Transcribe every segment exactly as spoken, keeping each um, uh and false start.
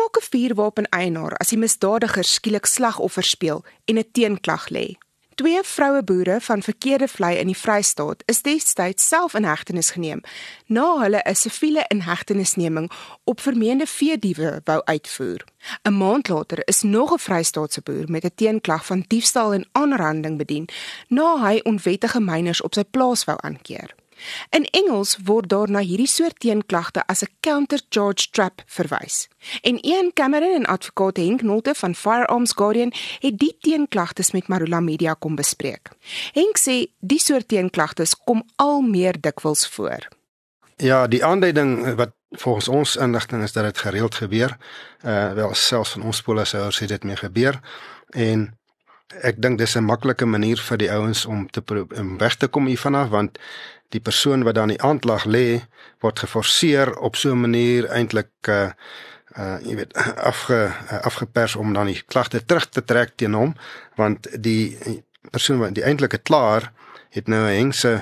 elke vuurwapen-eienaar as die misdadiger skielik slagoffer speel en 'n teenklag lê. Twee vroue boere van Verkeerde Vlei in die Vrystaat is destyds self in hegtenis geneem, na hulle 'n siviele inhegtenisneming op vermeende veediewe wou uitvoer. 'n Maand later is nog 'n Vrystaatse boer met 'n teenklag van diefstal en aanranding bedien, na hy onwettige myners op sy plaas wou aankeer. In Engels word daar na hierdie soort teenklagte as 'n counter-charge trap verwys. En Ian Cameron en advokaat Henk Nolte van Firearms Guardian het die teenklagtes met Marula Media kom bespreek. Henk sê die soort teenklagtes kom al meer dikwels voor. Ja, die aanduiding wat volgens ons inligting is dat dit gereeld gebeur. Uh, wel, selfs van ons polisiehouers het dit mee gebeur. En ek dink dis 'n maklike manier vir die ouens om te om weg te kom hiervan af, want die persoon wat dan die aanklag lê, word geforseer op so 'n manier eintlik uh, uh, jy weet, afge, uh, afgepers om dan die klagte terug te trek teen hom, want die persoon wat die eintlike klaar het nou 'n hengse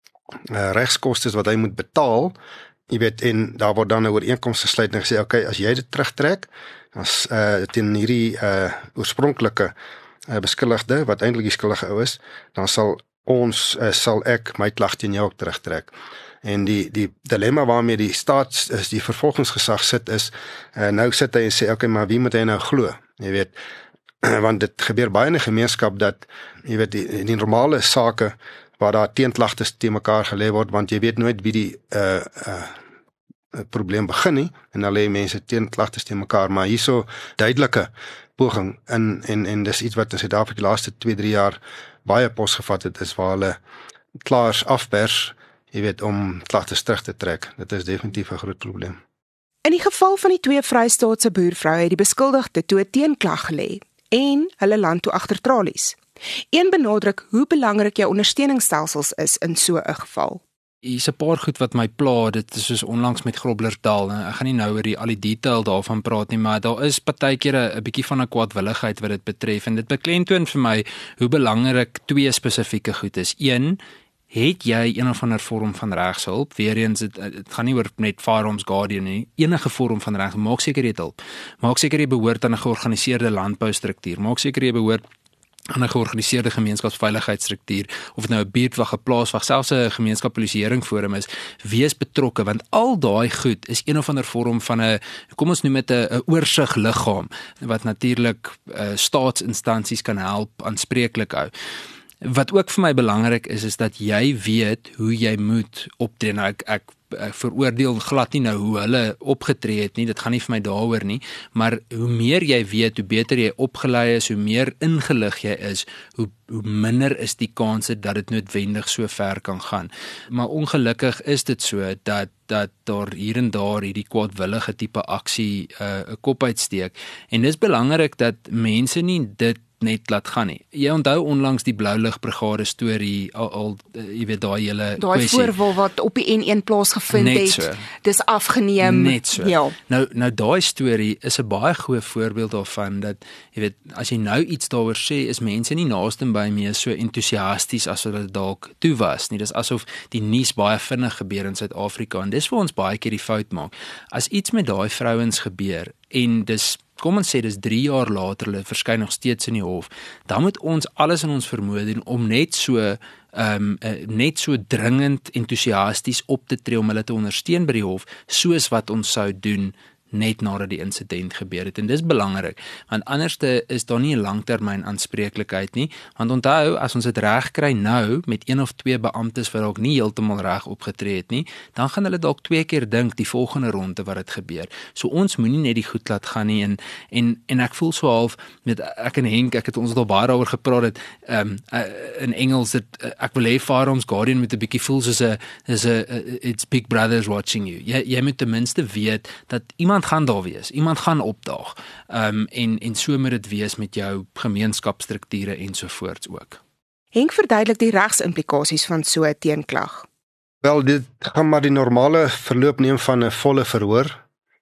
uh, regskostes wat hy moet betaal, jy weet, en daar word dan 'n ooreenkoms gesluit en gesê, okay, as jy dit terugtrek, as uh, teen hierdie uh, oorspronklike uh, beskuldigde, wat eintlik die skuldige ou is, dan sal ons, uh, sal ek my klag teen jou ook terugtrek. En die die dilemma waarmee die staat, is die vervolgingsgesag sit is, uh, nou sit hy en sê, okay, maar wie moet hy nou glo? Jy weet, want dit gebeur baie in die gemeenskap dat, jy weet, die, die normale sake waar daar teenklagtes teen mekaar gelê word, want jy weet nooit wie die uh, uh, probleem begin nie, en dan lê mense teenklagtes teen mekaar, maar hierso duidelike poging, en, en, en dis iets wat in Suid-Afrika die laaste twee, drie jaar baie pos gevat het, is waar hulle klaars afpers, jy weet, om klagtes terug te trek. Dit is definitief 'n groot probleem. In die geval van die twee Vrystaatse boervroue het die beskuldigde toe 'n teenklag gelê en hulle land toe agter tralies. Een benadruk hoe belangrik jou ondersteuningsstelsels is in so 'n geval. Hier's 'n paar goed wat my pla, dit is soos onlangs met Groblersdal. Ek gaan nie nou oor die al die detail daarvan praat nie, maar daar is partykeer 'n 'n bietjie van 'n kwaadwilligheid wat dit betref, en dit beklemtoon vir my hoe belangrik twee spesifieke goed is. Een, het jy een of ander vorm van regshulp? Weereens, dit, dit gaan nie oor net Firearms Guardian nie, enige vorm van reg, maak seker jy het hulp. Maak seker jy behoort aan 'n georganiseerde landboustruktuur. Maak seker jy behoort aan 'n georganiseerde gemeenskapsveiligheidsstruktuur, of dit nou 'n buurtwag, 'n plaaswag, selfs 'n gemeenskapspolisieringforum is, wees betrokke, want al daai goed is een of ander vorm van 'n, kom ons noem dit 'n 'n oorsigliggaam, wat natuurlik uh, staatsinstansies kan help aanspreeklik hou. Wat ook vir my belangrik is, is dat jy weet hoe jy moet optree. Nou ek, ek ek veroordeel glad nie nou hoe hulle opgetree het nie, dit gaan nie vir my daaroor nie, maar hoe meer jy weet, hoe beter jy opgelei is, hoe meer ingelig jy is, hoe, hoe minder is die kanse dat dit noodwendig so ver kan gaan. Maar ongelukkig is dit so, dat dat daar hier en daar hierdie kwaadwillige tipe aksie 'n uh, kop uitsteek, en dis belangrik dat mense nie dit net laat gaan nie. Jy onthou onlangs die Blou Lig Brigade storie, al, al jy weet daai hele daai voorval wat op die N een plaas gevind net het, so. Dis afgeneem. Net so. Ja. Nou, nou daai storie is 'n baie goeie voorbeeld daarvan, dat jy weet, as jy nou iets daaroor sê, is mense nie naaste by mee so entoesiasties as wat dit dalk toe was nie. Dis asof die nuus baie vinnig gebeur in Suid-Afrika, en dis vir ons baie keer die fout maak. As iets met daai vrouens gebeur, en dis, kom ons sê, dis drie jaar later, hulle verskyn nog steeds in die hof, dan moet ons alles in ons vermoë doen om net so um, uh, net so dringend entoesiasties op te tree om hulle te ondersteun by die hof, soos wat ons sou doen net nadat die insident gebeur het. En dis belangrik, want anderste is daar nie 'n langtermyn aanspreeklikheid nie, want onthou, as ons dit reg kry nou, met een of twee beamptes wat dalk nie heeltemal reg opgetree het nie, dan gaan hulle dalk twee keer dink die volgende ronde wat dit gebeur. So ons moenie net die goed laat gaan nie, en, en, en ek voel so half, met ek en Henk, ek het ons al baie daaroor gepraat het, um, uh, in Engels, dat, uh, ek wil hê Firearms Guardian moet 'n bietjie voel soos 'n, soos 'n, uh, it's big brothers watching you. Jy, jy moet ten minste weet, dat iemand gaan daar wees, iemand gaan opdaag, um, en, en so moet dit wees met jou gemeenskapsstrukture ensovoorts ook. Henk verduidelik die regsimplikasies van so 'n teenklag. Wel, dit gaan maar die normale verloop neem van 'n volle verhoor,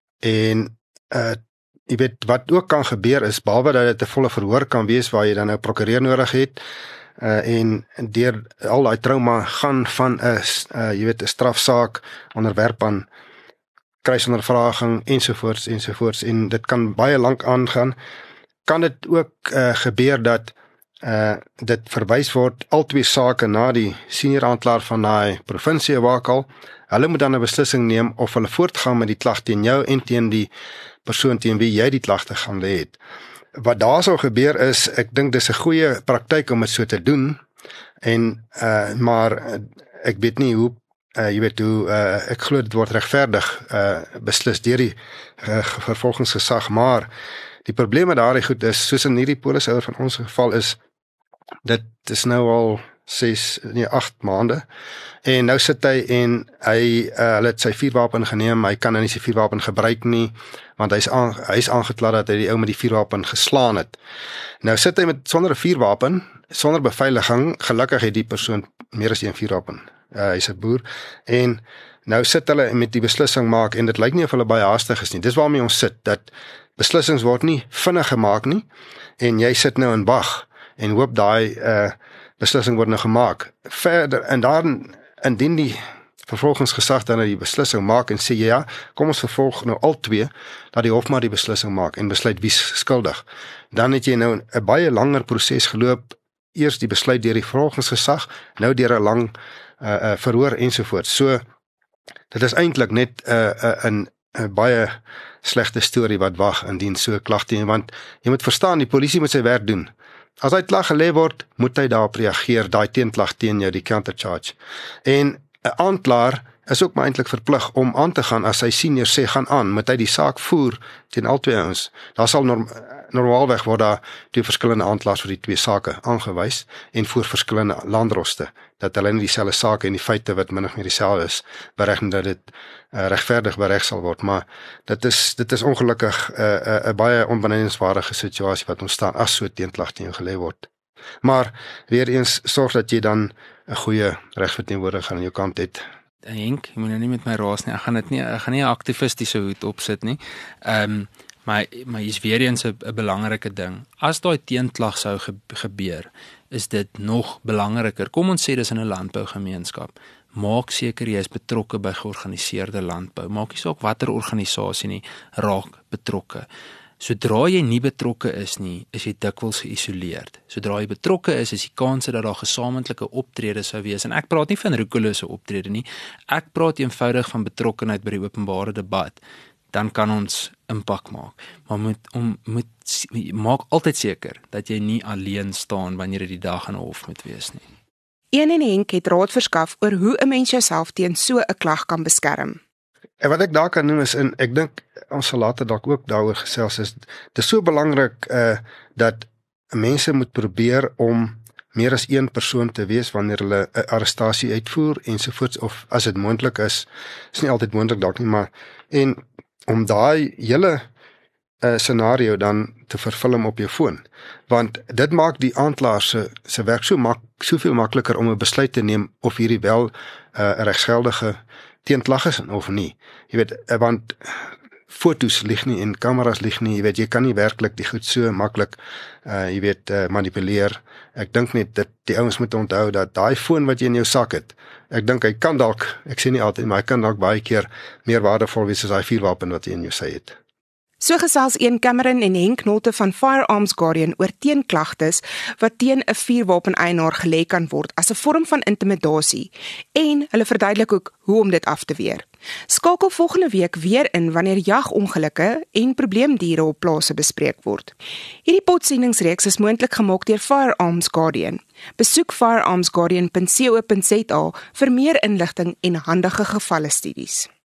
en uh, jy weet, wat ook kan gebeur is, behalwe dat dit 'n volle verhoor kan wees, waar jy dan 'n prokureur nodig het, uh, en deur al daai trauma gaan van 'n uh, jy weet, 'n strafsaak onderwerp aan kruisondervraging ensovoorts ensovoorts en dit kan baie lank aangaan. Kan dit ook uh, gebeur dat uh, dit verwys word al twee sake na die senior aanklaer van daai provinsie waar al. Hulle moet dan 'n beslissing neem of hulle voortgaan met die klag teen jou en teen die persoon teen wie jy die klagte gaan lê het. Wat daar sou gebeur is, ek dink dis 'n goeie praktyk om dit so te doen en uh, maar uh, ek weet nie hoe Uh, jy weet hoe, uh, ek glo dit word regverdig uh, beslis deur die uh, vervolgingsgesag, maar die probleem met daardie goed is, soos in hierdie polishouer van ons geval is, dit is nou al ses, nee, agt maande, en nou sit hy en hy, uh, hy het sy vuurwapen geneem, hy kan nou nie sy vuurwapen gebruik nie, want hy is, aan, hy is aangekla dat hy die ou met die vuurwapen geslaan het. Nou sit hy met sonder 'n vuurwapen, sonder beveiliging, gelukkig het die persoon meer as een vuurwapen. Uh, hy's 'n boer, en nou sit hulle met die beslissing maak, en dit lyk nie of hulle baie haastig is nie, dis waarmee ons sit, dat beslissings word nie vinnig gemaak nie, en jy sit nou en wag, en hoop daai uh, beslissing word nou gemaak, verder, en dan, indien die vervolgingsgesag dan die beslissing maak, en sê, ja, kom ons vervolg nou al twee, dat die hof maar die beslissing maak, en besluit wie skuldig, dan het jy nou 'n baie langer proses geloop, eers die besluit deur die vervolgingsgesag, nou deur 'n lang Uh, uh, verhoor ensovoort. So, dit is eintlik net 'n uh, uh, 'n uh, baie slegte storie wat wag indien so 'n klag teen, want jy moet verstaan, die polisie moet sy werk doen. As hy klag gelê word, moet hy daarop reageer, daai teenklag teen jou, die countercharge. En 'n aanklaer is ook maar eintlik verplig om aan te gaan as hy senior sê gaan aan, moet hy die saak voer teen al twee ouens. Daar sal norm, normaalweg word daar twee verskillende aanklaers vir die twee sake aangewys en voor verskillende landroste, dat hulle nie dieselfde sake en die feite wat min of meer dieselfde is, bereken dat dit uh, regverdig bereg sal word, maar dit is dit is ongelukkig 'n uh, uh, uh, baie onbenadigingswaardige situasie wat ontstaan as so teenklag teen jou gelê word. Maar weer eens sorg dat jy dan 'n goeie regverteenwoordiger aan jou kant het. Henk, jy moet nou nie met my raas nie. Ek gaan dit nie, ek gaan nie 'n aktivistiese hoed opsit nie. Ehm um, maar maar hier's weer eens 'n belangrike ding. As daai teenklag sou ge, gebeur, is dit nog belangriker. Kom ons sê dis in 'n landbougemeenskap. Maak seker jy is betrokke by georganiseerde landbou. Maak nie saak watter organisasie nie, raak betrokke. Sodra jy nie betrokke is nie, is jy dikwels geïsoleerd. Sodra jy betrokke is, is die kanse dat daar gesamentlike optredes sou wees. En ek praat nie van roekelose optrede nie. Ek praat eenvoudig van betrokkenheid by die openbare debat. Dan kan ons impak maak. Maar moet om moet maak altyd seker dat jy nie alleen staan wanneer jy die dag in 'n hof moet wees nie. Een en Henk het raad verskaf oor hoe 'n mens jouself teen so 'n klag kan beskerm. En wat ek daar kan noem is, en ek dink ons sal later dalk ook daaroor gesels, is dit is so belangrik uh, dat mense moet probeer om meer as een persoon te wees wanneer hulle 'n arrestasie uitvoer ensovoorts, of as dit moontlik is, is nie altyd moontlik dalk nie, maar en om daai hele uh, scenario dan te vervilm op jou foon, want dit maak die aanklaer se se werk so mak soveel makliker om 'n besluit te neem of hierdie wel 'n uh, regsgeldige teenklag is of nie. Jy weet, want foto's lieg nie en kameras lieg nie, jy weet, jy kan nie werklik die goed so maklik uh, jy weet, uh, manipuleer. Ek dink net dat die ouens moet onthou dat daai foon wat jy in jou sak het, ek dink hy kan dalk, ek sê nie altyd, maar hy kan dalk baie keer meer waardevol wees as daai vuurwapen wat jy in jou sy het. So gesels een Cameron en Henk Nolte van Firearms Guardian oor teenklagtes wat teen 'n vuurwapen-eienaar gelê kan word as 'n vorm van intimidasie, en hulle verduidelik ook hoe om dit af te weer. Skakel volgende week weer in wanneer jagongelukke en probleemdiere op plase bespreek word. Hierdie potsendingsreeks is moontlik gemaak deur Firearms Guardian. Besoek firearms guardian punt co punt za vir meer inligting en handige gevalle studies.